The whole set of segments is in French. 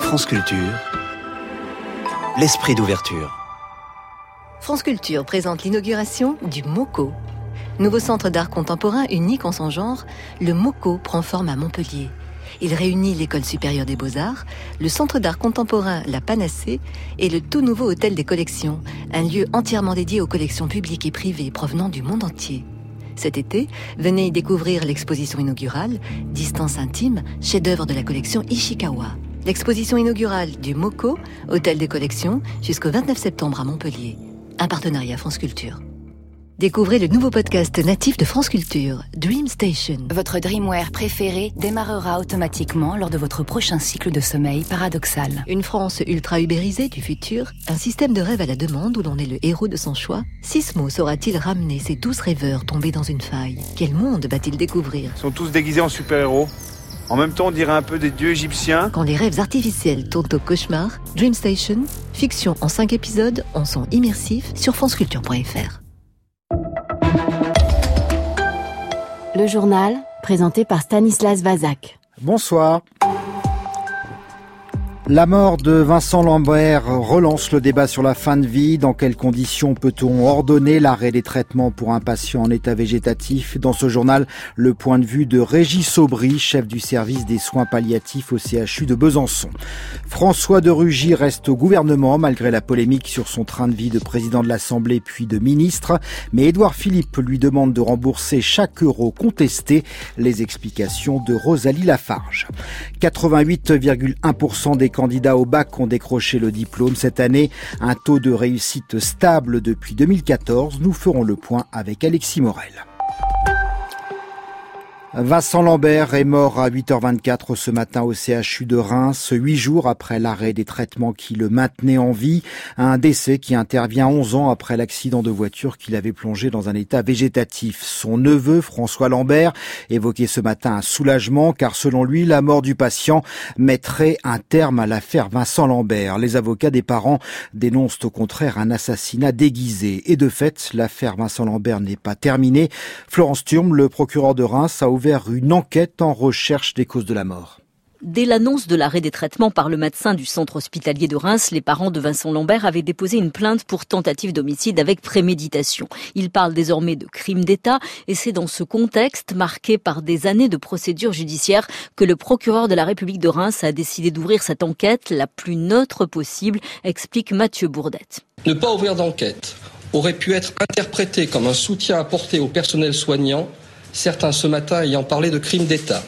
France Culture, l'esprit d'ouverture. France Culture présente l'inauguration du MoCo. Nouveau centre d'art contemporain unique en son genre, le MoCo prend forme à Montpellier. Il réunit l'École supérieure des beaux-arts, le centre d'art contemporain La Panacée et le tout nouveau hôtel des collections, un lieu entièrement dédié aux collections publiques et privées provenant du monde entier. Cet été, venez y découvrir l'exposition inaugurale « Distance intime », chef-d'œuvre de la collection Ishikawa. L'exposition inaugurale du MoCo, hôtel des collections, jusqu'au 29 septembre à Montpellier. Un partenariat France Culture. Découvrez le nouveau podcast natif de France Culture, Dream Station. Votre Dreamwear préféré démarrera automatiquement lors de votre prochain cycle de sommeil paradoxal. Une France ultra-ubérisée du futur, un système de rêve à la demande où l'on est le héros de son choix. Sismo saura-t-il ramener ces 12 rêveurs tombés dans une faille? Quel monde va-t-il découvrir? Ils sont tous déguisés en super-héros. En même temps, on dirait un peu des dieux égyptiens. Quand les rêves artificiels tournent au cauchemar, Dream Station, fiction en 5 épisodes, en son immersif sur franceculture.fr. Le journal, présenté par Stanislas Vazak. Bonsoir. La mort de Vincent Lambert relance le débat sur la fin de vie. Dans quelles conditions peut-on ordonner l'arrêt des traitements pour un patient en état végétatif? Dans ce journal, le point de vue de Régis Aubry, chef du service des soins palliatifs au CHU de Besançon. François de Rugy reste au gouvernement malgré la polémique sur son train de vie de président de l'Assemblée puis de ministre. Mais Édouard Philippe lui demande de rembourser chaque euro contesté. Les explications de Rosalie Lafarge. 88,1% des candidats au bac ont décroché le diplôme cette année. Un taux de réussite stable depuis 2014. Nous ferons le point avec Alexis Morel. Vincent Lambert est mort à 8h24 ce matin au CHU de Reims, 8 jours après l'arrêt des traitements qui le maintenaient en vie. Un décès qui intervient 11 ans après l'accident de voiture qui l'avait plongé dans un état végétatif. Son neveu, François Lambert, évoquait ce matin un soulagement car selon lui, la mort du patient mettrait un terme à l'affaire Vincent Lambert. Les avocats des parents dénoncent au contraire un assassinat déguisé. Et de fait, l'affaire Vincent Lambert n'est pas terminée. Florence Thurm, le procureur de Reims, a ouvert une enquête en recherche des causes de la mort. Dès l'annonce de l'arrêt des traitements par le médecin du centre hospitalier de Reims, les parents de Vincent Lambert avaient déposé une plainte pour tentative d'homicide avec préméditation. Ils parlent désormais de crime d'État et c'est dans ce contexte, marqué par des années de procédure judiciaire, que le procureur de la République de Reims a décidé d'ouvrir cette enquête la plus neutre possible, explique Mathieu Bourdette. Ne pas ouvrir d'enquête aurait pu être interprété comme un soutien apporté au personnel soignant, certains ce matin ayant parlé de crime d'État.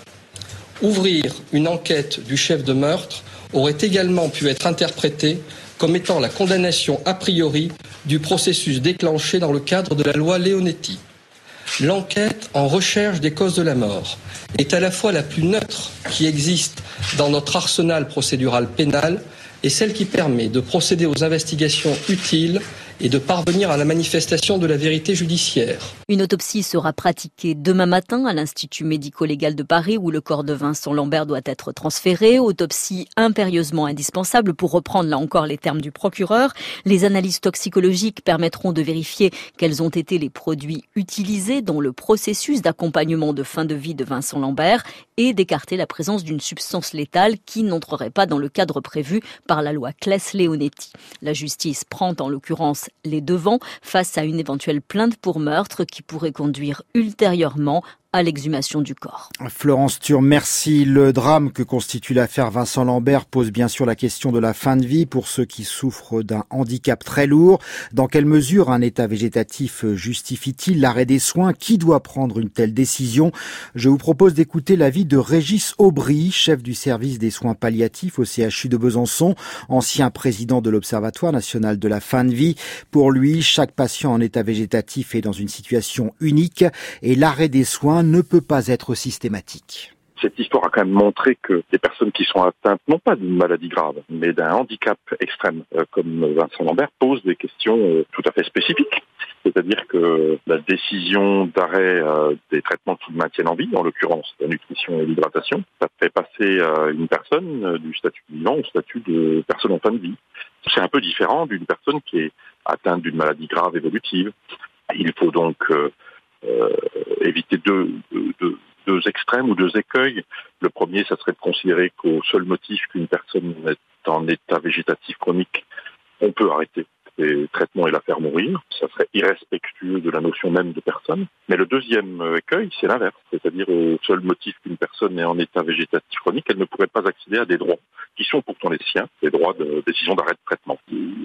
Ouvrir une enquête du chef de meurtre aurait également pu être interprété comme étant la condamnation a priori du processus déclenché dans le cadre de la loi Leonetti. L'enquête en recherche des causes de la mort est à la fois la plus neutre qui existe dans notre arsenal procédural pénal et celle qui permet de procéder aux investigations utiles et de parvenir à la manifestation de la vérité judiciaire. Une autopsie sera pratiquée demain matin à l'Institut médico-légal de Paris où le corps de Vincent Lambert doit être transféré. Autopsie impérieusement indispensable pour reprendre là encore les termes du procureur. Les analyses toxicologiques permettront de vérifier quels ont été les produits utilisés dans le processus d'accompagnement de fin de vie de Vincent Lambert et d'écarter la présence d'une substance létale qui n'entrerait pas dans le cadre prévu par la loi Claes-Leonetti. La justice prend en l'occurrence les devants face à une éventuelle plainte pour meurtre qui pourrait conduire ultérieurement à l'exhumation du corps. Florence Thurm, merci. Le drame que constitue l'affaire Vincent Lambert pose bien sûr la question de la fin de vie pour ceux qui souffrent d'un handicap très lourd. Dans quelle mesure un état végétatif justifie-t-il l'arrêt des soins? Qui doit prendre une telle décision? Je vous propose d'écouter l'avis de Régis Aubry, chef du service des soins palliatifs au CHU de Besançon, ancien président de l'Observatoire national de la fin de vie. Pour lui, chaque patient en état végétatif est dans une situation unique et l'arrêt des soins ne peut pas être systématique. Cette histoire a quand même montré que les personnes qui sont atteintes, non pas d'une maladie grave, mais d'un handicap extrême, comme Vincent Lambert, posent des questions tout à fait spécifiques. C'est-à-dire que la décision d'arrêt des traitements qui le maintiennent en vie, en l'occurrence la nutrition et l'hydratation, ça fait passer une personne du statut de vivant au statut de personne en fin de vie. C'est un peu différent d'une personne qui est atteinte d'une maladie grave évolutive. Il faut donc éviter deux extrêmes ou deux écueils. Le premier, ça serait de considérer qu'au seul motif qu'une personne est en état végétatif chronique, on peut arrêter les traitements et la faire mourir. Ça serait irrespectueux de la notion même de personne. Mais le deuxième écueil, c'est l'inverse. C'est-à-dire au seul motif qu'une personne est en état végétatif chronique, elle ne pourrait pas accéder à des droits qui sont pourtant les siens, les droits de décision d'arrêt de traitement.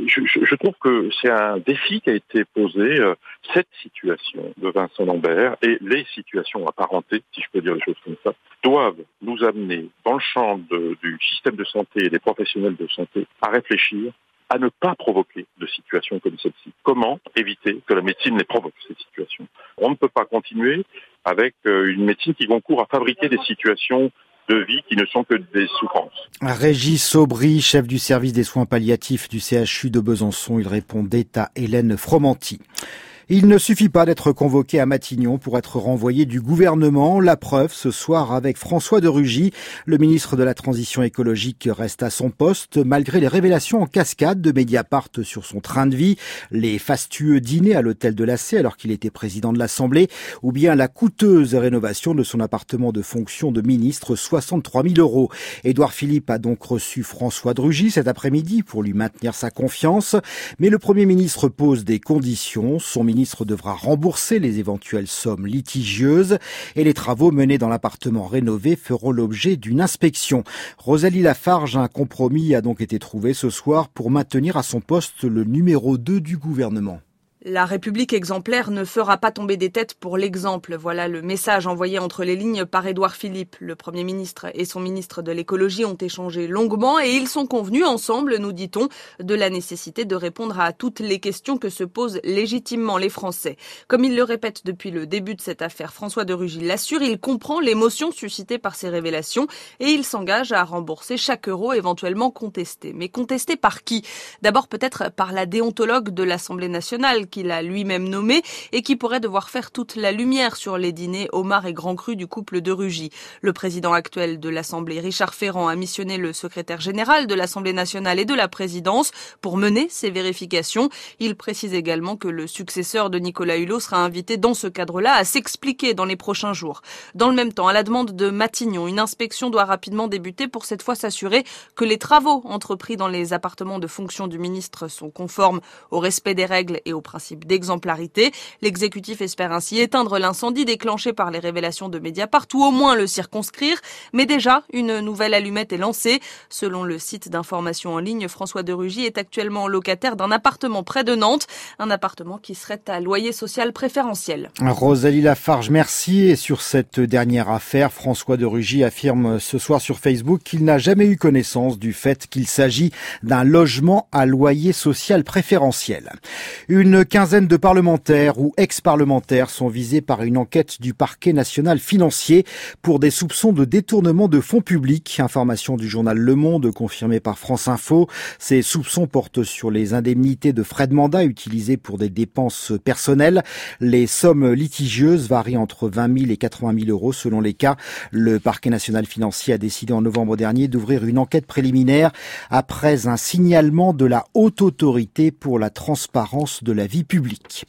Je trouve que c'est un défi qui a été posé, cette situation de Vincent Lambert et les situations apparentées, si je peux dire les choses comme ça, doivent nous amener dans le champ du système de santé et des professionnels de santé à réfléchir à ne pas provoquer de situations comme celle-ci. Comment éviter que la médecine les provoque, ces situations ? On ne peut pas continuer avec une médecine qui concourt à fabriquer des situations de vie qui ne sont que des souffrances. Régis Aubry, chef du service des soins palliatifs du CHU de Besançon, il répondait à Hélène Fromanti. Il ne suffit pas d'être convoqué à Matignon pour être renvoyé du gouvernement. La preuve ce soir avec François de Rugy. Le ministre de la Transition écologique reste à son poste malgré les révélations en cascade de Mediapart sur son train de vie, les fastueux dîners à l'hôtel de la C alors qu'il était président de l'Assemblée, ou bien la coûteuse rénovation de son appartement de fonction de ministre, 63 000 €. Édouard Philippe a donc reçu François de Rugy cet après-midi pour lui maintenir sa confiance. Mais le Premier ministre pose des conditions. Son ministre devra rembourser les éventuelles sommes litigieuses et les travaux menés dans l'appartement rénové feront l'objet d'une inspection. Rosalie Lafarge, un compromis a donc été trouvé ce soir pour maintenir à son poste le numéro 2 du gouvernement. La République exemplaire ne fera pas tomber des têtes pour l'exemple. Voilà le message envoyé entre les lignes par Édouard Philippe. Le Premier ministre et son ministre de l'écologie ont échangé longuement et ils sont convenus ensemble, nous dit-on, de la nécessité de répondre à toutes les questions que se posent légitimement les Français. Comme il le répète depuis le début de cette affaire, François de Rugy l'assure, il comprend l'émotion suscitée par ces révélations et il s'engage à rembourser chaque euro éventuellement contesté. Mais contesté par qui ? D'abord peut-être par la déontologue de l'Assemblée nationale, qu'il a lui-même nommé et qui pourrait devoir faire toute la lumière sur les dîners homards et grands crus du couple de Rugy. Le président actuel de l'Assemblée, Richard Ferrand, a missionné le secrétaire général de l'Assemblée nationale et de la présidence pour mener ces vérifications. Il précise également que le successeur de Nicolas Hulot sera invité dans ce cadre-là à s'expliquer dans les prochains jours. Dans le même temps, à la demande de Matignon, une inspection doit rapidement débuter pour cette fois s'assurer que les travaux entrepris dans les appartements de fonction du ministre sont conformes au respect des règles et aux principe d'exemplarité. L'exécutif espère ainsi éteindre l'incendie déclenché par les révélations de Mediapart ou au moins le circonscrire. Mais déjà, une nouvelle allumette est lancée. Selon le site d'information en ligne, François de Rugy est actuellement locataire d'un appartement près de Nantes. Un appartement qui serait à loyer social préférentiel. Rosalie Lafarge, merci. Et sur cette dernière affaire, François de Rugy affirme ce soir sur Facebook qu'il n'a jamais eu connaissance du fait qu'il s'agit d'un logement à loyer social préférentiel. Une quinzaine de parlementaires ou ex-parlementaires sont visés par une enquête du parquet national financier pour des soupçons de détournement de fonds publics. Information du journal Le Monde confirmée par France Info. Ces soupçons portent sur les indemnités de frais de mandat utilisées pour des dépenses personnelles. Les sommes litigieuses varient entre 20 000 et 80 000 € selon les cas. Le parquet national financier a décidé en novembre dernier d'ouvrir une enquête préliminaire après un signalement de la Haute Autorité pour la transparence de la vie publique.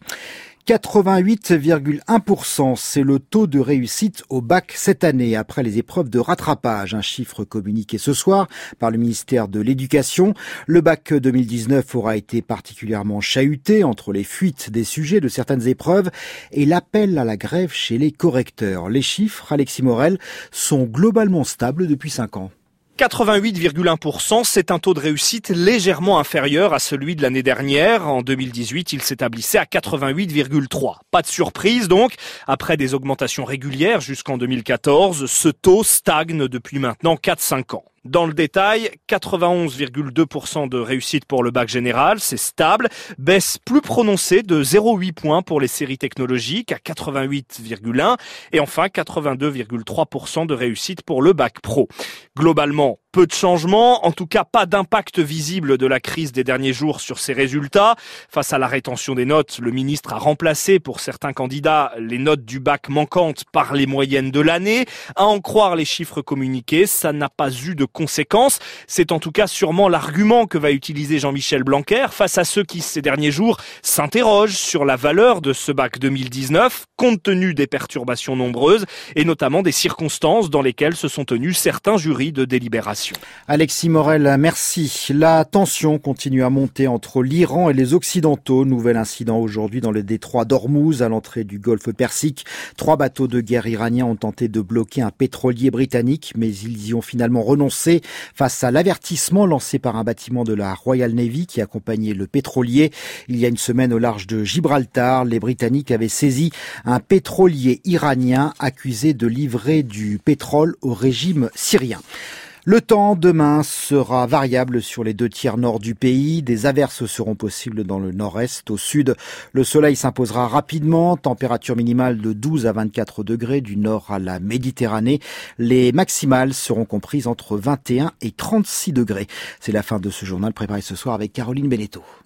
88,1%, c'est le taux de réussite au bac cette année après les épreuves de rattrapage. Un chiffre communiqué ce soir par le ministère de l'Éducation. Le bac 2019 aura été particulièrement chahuté entre les fuites des sujets de certaines épreuves et l'appel à la grève chez les correcteurs. Les chiffres, Alexis Morel, sont globalement stables depuis 5 ans. 88,1%, c'est un taux de réussite légèrement inférieur à celui de l'année dernière. En 2018, il s'établissait à 88,3%. Pas de surprise donc, après des augmentations régulières jusqu'en 2014, ce taux stagne depuis maintenant 4-5 ans. Dans le détail, 91,2% de réussite pour le bac général, c'est stable. Baisse plus prononcée de 0,8 points pour les séries technologiques à 88,1 et enfin 82,3% de réussite pour le bac pro. Globalement, peu de changements, en tout cas pas d'impact visible de la crise des derniers jours sur ces résultats. Face à la rétention des notes, le ministre a remplacé pour certains candidats les notes du bac manquantes par les moyennes de l'année. À en croire les chiffres communiqués, ça n'a pas eu de conséquences. C'est en tout cas sûrement l'argument que va utiliser Jean-Michel Blanquer face à ceux qui, ces derniers jours, s'interrogent sur la valeur de ce bac 2019, compte tenu des perturbations nombreuses et notamment des circonstances dans lesquelles se sont tenus certains jurys de délibération. l'information. Alexis Morel, merci. La tension continue à monter entre l'Iran et les Occidentaux. Nouvel incident aujourd'hui dans le détroit d'Ormuz, à l'entrée du golfe Persique. 3 bateaux de guerre iraniens ont tenté de bloquer un pétrolier britannique, mais ils y ont finalement renoncé face à l'avertissement lancé par un bâtiment de la Royal Navy qui accompagnait le pétrolier. Il y a une semaine au large de Gibraltar, les Britanniques avaient saisi un pétrolier iranien accusé de livrer du pétrole au régime syrien. Le temps demain sera variable sur les 2 tiers nord du pays. Des averses seront possibles dans le nord-est. Au sud, le soleil s'imposera rapidement. Température minimale de 12 à 24 degrés du nord à la Méditerranée. Les maximales seront comprises entre 21 et 36 degrés. C'est la fin de ce journal préparé ce soir avec Caroline Beneteau.